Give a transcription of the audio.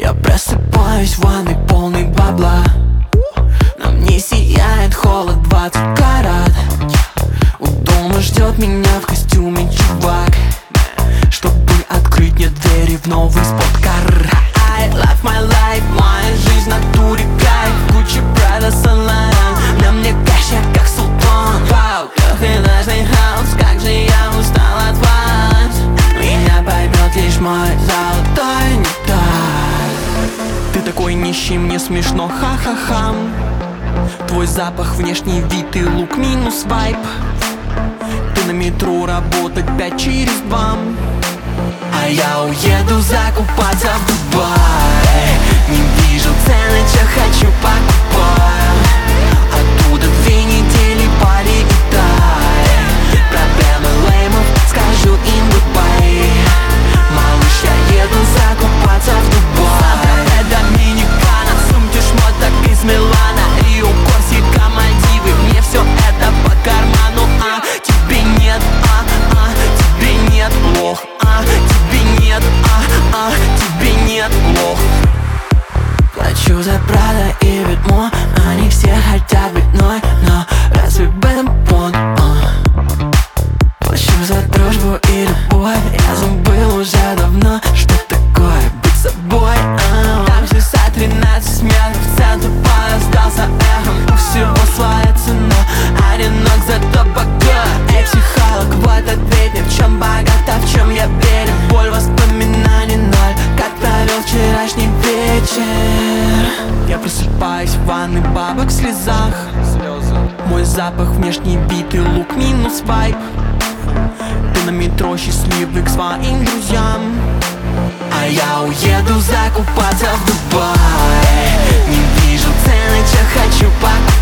Я просыпаюсь в ванной полной бабла. На мне сияет холод 20 карат. У дома ждет меня в костюме чувак, чтобы открыть мне двери в новый спорткар. I love my life, моя жизнь в натуре кайф. Gucci, Prada, Saint Laurent, на мне кэш, я как султан. Вау, трехэтажный хаус, как же я устал от вас. Меня поймет лишь мой золотой нектар. Ты такой нищий, мне смешно, ха-ха-ха. Твой запах, внешний вид и лук минус вайб. Ты на метро работать 5 через 2. А я уеду закупаться в Дубай. Не вижу цены, что хочу покупать. Оттуда 2 недели полетай. Проблемы леймов, скажу им гудбай. Малыш, я еду закупаться в Дубай. Это Доминикана, сумки шмоток из Милана, Рио, Корсика, Мальдивы. Мне все это по карману, тебе нет, тебе нет, лох, тебе нет, тебе нет, лох. Плачу за Прада и Витмо, они все хотят быть мной, но разве в этом понт? Плачу за дружбу и любовь, я забыл уже давно, что такое быть собой. Там 613 метров, центр поля сдался эхом. У всего своя цена, одинок зато богат. Эй, психолог, вот ответь мне, в чем богат, а в чем я беден. Боль воспоминаний ноль, как провел вчерашний вечер. Я просыпаюсь в ванной, бабок в слезах. Мой запах, внешний вид и лук минус вайб. Ты на метро счастливый к своим друзьям. А я уеду закупаться в Дубай. Не вижу цены, что хочу покупать.